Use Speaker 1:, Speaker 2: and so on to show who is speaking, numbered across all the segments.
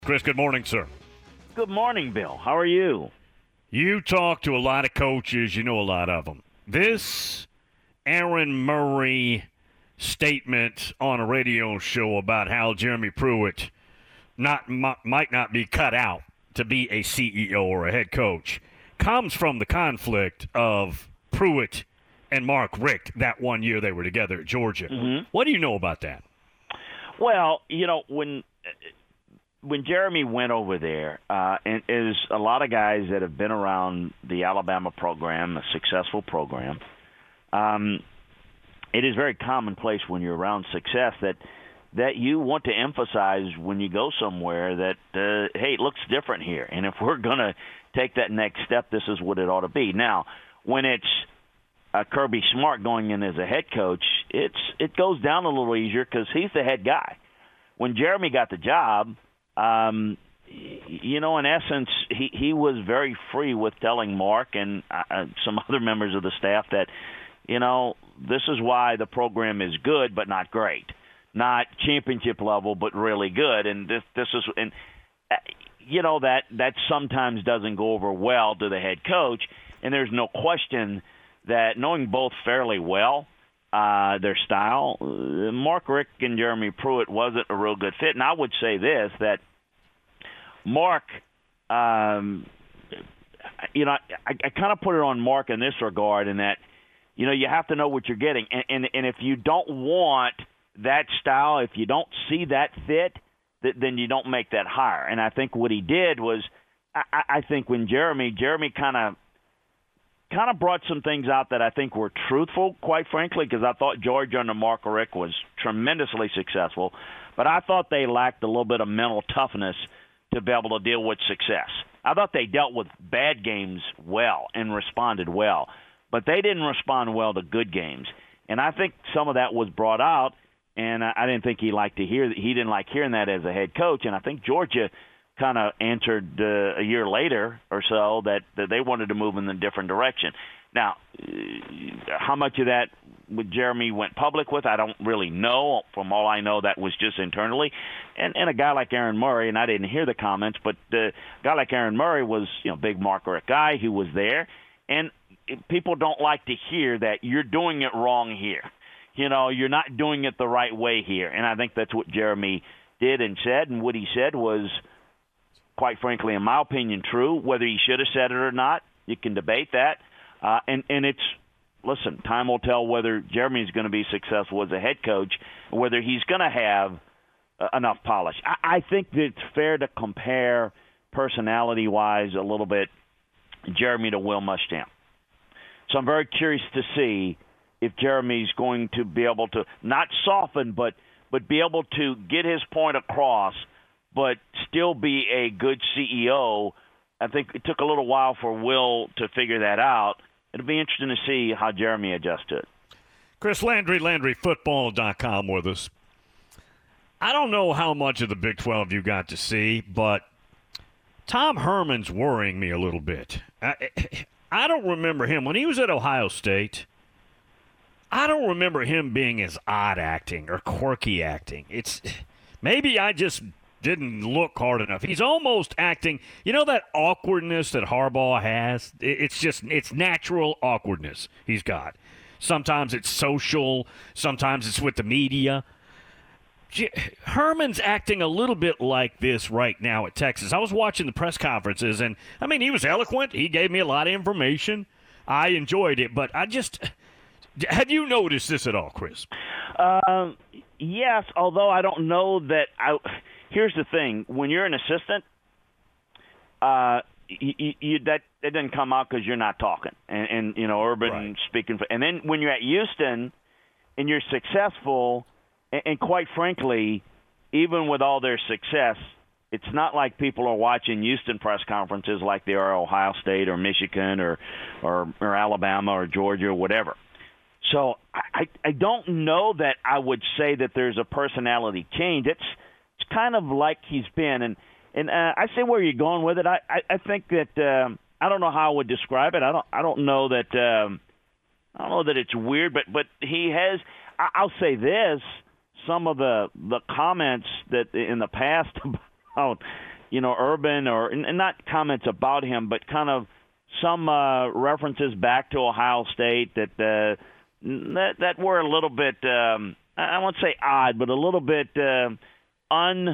Speaker 1: Chris, good morning, sir.
Speaker 2: Good morning, Bill. How are you?
Speaker 1: You talk to a lot of coaches. You know a lot of them. This Aaron Murray statement on a radio show about how Jeremy Pruitt might not be cut out to be a CEO or a head coach comes from the conflict of Pruitt and Mark Richt that one year they were together at Georgia.
Speaker 2: Mm-hmm.
Speaker 1: What do you know about that?
Speaker 2: Well, when Jeremy went over there, and there's a lot of guys that have been around the Alabama program, a successful program. It is very commonplace when you're around success that you want to emphasize when you go somewhere that, hey, it looks different here. And if we're going to take that next step, this is what it ought to be. Now, when it's Kirby Smart going in as a head coach, it goes down a little easier because he's the head guy. When Jeremy got the job, in essence, he was very free with telling Mark and some other members of the staff that, this is why the program is good but not great, not championship level but really good, and this is that sometimes doesn't go over well to the head coach, and there's no question that knowing both fairly well their style, Mark Richt and Jeremy Pruitt wasn't a real good fit, and I would say this that. Mark, I kind of put it on Mark in this regard in that, you have to know what you're getting. And if you don't want that style, if you don't see that fit, then you don't make that hire. And I think what he did was, I think when Jeremy kind of brought some things out that I think were truthful, quite frankly, because I thought Georgia under Mark Richt was tremendously successful. But I thought they lacked a little bit of mental toughness to be able to deal with success. I thought they dealt with bad games well and responded well, but they didn't respond well to good games. And I think some of that was brought out, and I didn't think he didn't like hearing that as a head coach. And I think Georgia kind of answered a year later or so that they wanted to move in a different direction. Now, how much of that Jeremy went public with, I don't really know. From all I know, that was just internally. And a guy like Aaron Murray, and I didn't hear the comments, but a guy like Aaron Murray was, big Mark Richt guy who was there. And people don't like to hear that you're doing it wrong here. You're not doing it the right way here. And I think that's what Jeremy did and said. And what he said was, quite frankly, in my opinion, true. Whether he should have said it or not, you can debate that. And it's, listen, time will tell whether Jeremy's going to be successful as a head coach, whether he's going to have enough polish. I think that it's fair to compare personality-wise a little bit Jeremy to Will Muschamp. So I'm very curious to see if Jeremy's going to be able to not soften, but be able to get his point across, but still be a good CEO. I think it took a little while for Will to figure that out. It'll be interesting to see how Jeremy adjusts to it.
Speaker 1: Chris Landry, LandryFootball.com with us. I don't know how much of the Big 12 you got to see, but Tom Herman's worrying me a little bit. I don't remember him. When he was at Ohio State, I don't remember him being as odd acting or quirky acting. Maybe I just didn't look hard enough. He's almost acting, that awkwardness that Harbaugh has? It's natural awkwardness he's got. Sometimes it's social. Sometimes it's with the media. Herman's acting a little bit like this right now at Texas. I was watching the press conferences, and, he was eloquent. He gave me a lot of information. I enjoyed it, but have you noticed this at all, Chris?
Speaker 2: Yes, although I don't know that here's the thing: when you're an assistant, that doesn't come out because you're not talking, and Urban
Speaker 1: right.
Speaker 2: Speaking for. And then when you're at Houston and you're successful, and quite frankly, even with all their success, it's not like people are watching Houston press conferences like they are Ohio State or Michigan or Alabama or Georgia or whatever. So I don't know that I would say that there's a personality change. It's kind of like he's been, and I see where you're going with it. I think that I don't know how I would describe it. I don't know that it's weird, but he has. I'll say this: some of the comments that in the past about Urban and not comments about him, but kind of some references back to Ohio State that were a little bit, I won't say odd, but a little bit uncoach-like,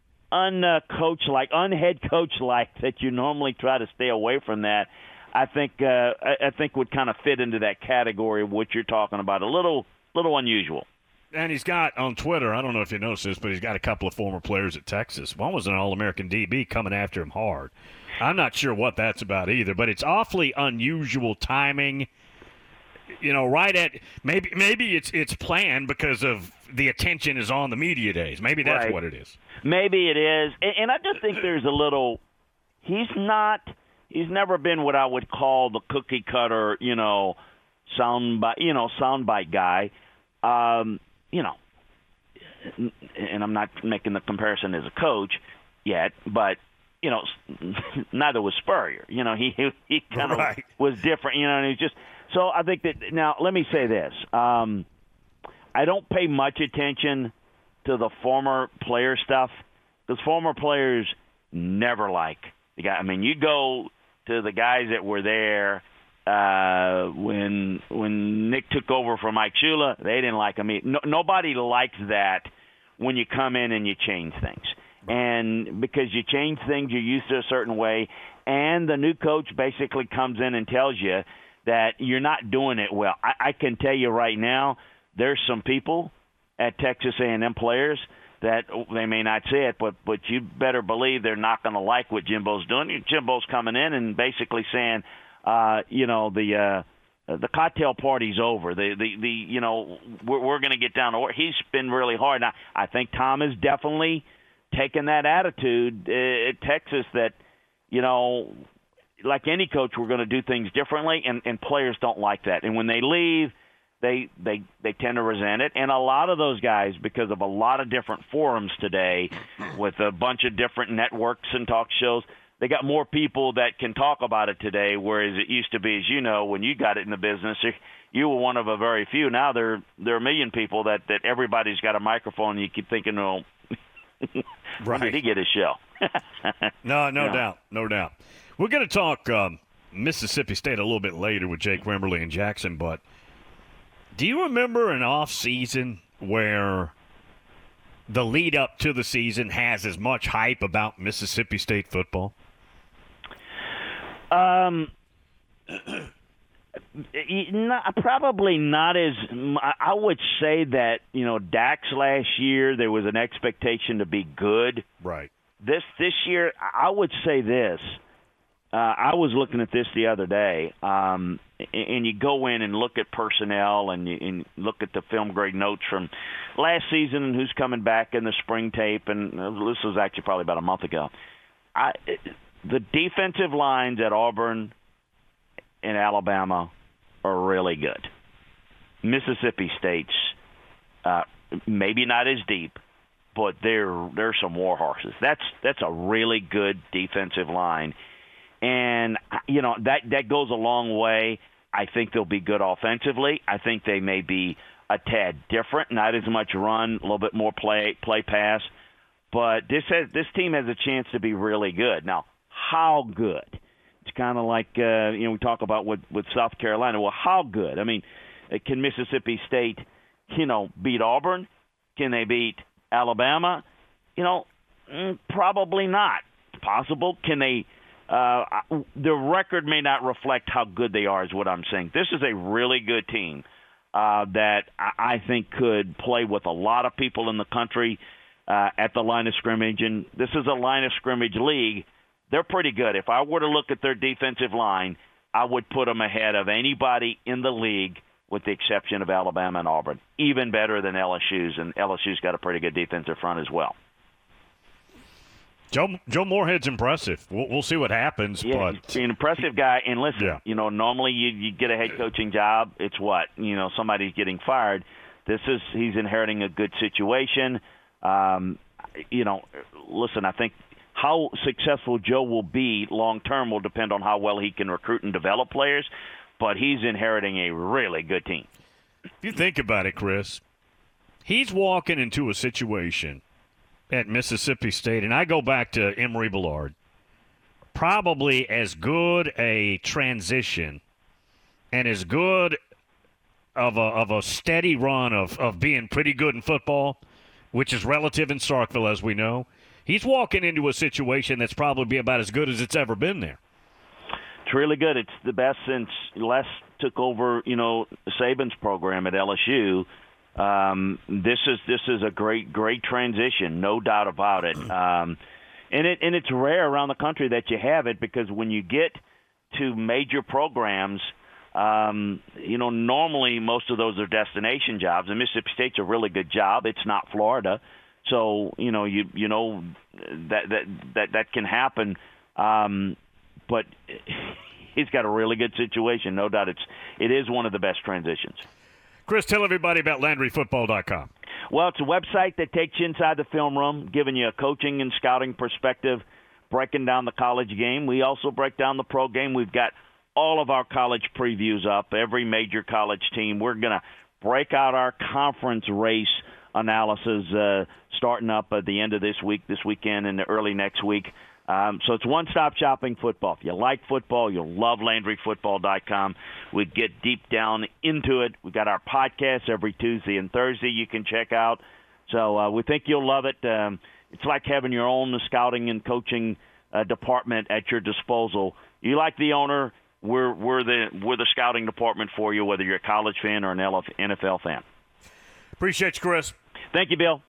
Speaker 2: unhead coach-like, that you normally try to stay away from that. I think would kind of fit into that category of what you're talking about. A little unusual.
Speaker 1: And he's got on Twitter, I don't know if you noticed this, but he's got a couple of former players at Texas. One was an All-American DB coming after him hard. I'm not sure what that's about either, but it's awfully unusual timing. Right at maybe it's planned because of the attention is on the media days. Maybe that's what it is.
Speaker 2: Maybe it is, and I just think there's a little. He's never been what I would call the cookie cutter, soundbite guy. And I'm not making the comparison as a coach yet, but neither was Spurrier. He kind of was different. And he's just so. I think that now. Let me say this: I don't pay much attention to the former player stuff because former players never like the guy. I mean, you go to the guys that were there when Nick took over for Mike Shula, they didn't like him. Nobody likes that when you come in and you change things. And because you change things, you're used to a certain way, and the new coach basically comes in and tells you that you're not doing it well. I can tell you right now, there's some people at Texas A&M players that they may not say it, but you better believe they're not going to like what Jimbo's doing. Jimbo's coming in and basically saying, the cocktail party's over. We're going to get down to work. He's been really hard. Now, I think Tom has definitely taken that attitude at Texas that, like any coach, we're going to do things differently, and players don't like that. And when they leave, they tend to resent it. And a lot of those guys, because of a lot of different forums today with a bunch of different networks and talk shows, they got more people that can talk about it today, whereas it used to be, as you know, when you got it in the business, you were one of a very few. Now there are a million people that everybody's got a microphone, and you keep thinking, when did he get his show?
Speaker 1: No doubt. We're going to talk Mississippi State a little bit later with Jake Wimberly and Jackson, but do you remember an off season where the lead up to the season has as much hype about Mississippi State football?
Speaker 2: Probably not as. I would say that Dax last year there was an expectation to be good.
Speaker 1: Right.
Speaker 2: This year, I would say this. I was looking at this the other day, and you go in and look at personnel and look at the film grade notes from last season and who's coming back in the spring tape, and this was actually probably about a month ago. The defensive lines at Auburn and Alabama are really good. Mississippi State's maybe not as deep, but they're some war horses. That's a really good defensive line. And, that goes a long way. I think they'll be good offensively. I think they may be a tad different, not as much run, a little bit more play pass. But this team has a chance to be really good. Now, how good? It's kind of like, we talk about with South Carolina. Well, how good? I mean, can Mississippi State, beat Auburn? Can they beat Alabama? Probably not. It's possible. Can they? The record may not reflect how good they are, is what I'm saying. This is a really good team that I think could play with a lot of people in the country at the line of scrimmage. And this is a line of scrimmage league. They're pretty good. If I were to look at their defensive line, I would put them ahead of anybody in the league with the exception of Alabama and Auburn. Even better than LSU's, and LSU's got a pretty good defensive front as well.
Speaker 1: Joe Moorhead's impressive. We'll see what happens.
Speaker 2: Yeah,
Speaker 1: but
Speaker 2: he's an impressive guy. And listen, normally you get a head coaching job. It's what? Somebody's getting fired. He's inheriting a good situation. Listen, I think how successful Joe will be long-term will depend on how well he can recruit and develop players. But he's inheriting a really good team.
Speaker 1: If you think about it, Chris, he's walking into a situation at Mississippi State, and I go back to Emory Bellard, probably as good a transition and as good of a steady run of being pretty good in football, which is relative in Starkville, as we know. He's walking into a situation that's probably about as good as it's ever been there.
Speaker 2: It's really good. It's the best since Les took over, Saban's program at LSU. This is a great transition, no doubt about it. And it's rare around the country that you have it, because when you get to major programs, normally most of those are destination jobs, and Mississippi State's a really good job. It's not Florida, so that can happen. But he's got a really good situation, no doubt. It is one of the best transitions.
Speaker 1: Chris, tell everybody about LandryFootball.com.
Speaker 2: Well, it's a website that takes you inside the film room, giving you a coaching and scouting perspective, breaking down the college game. We also break down the pro game. We've got all of our college previews up, every major college team. We're going to break out our conference race analysis starting up at the end of this weekend, and early next week. So it's one-stop shopping football. If you like football, you'll love LandryFootball.com. We get deep down into it. We've got our podcast every Tuesday and Thursday you can check out. So we think you'll love it. It's like having your own scouting and coaching department at your disposal. You like the owner, we're the scouting department for you, whether you're a college fan or an NFL fan.
Speaker 1: Appreciate you, Chris.
Speaker 2: Thank you, Bill.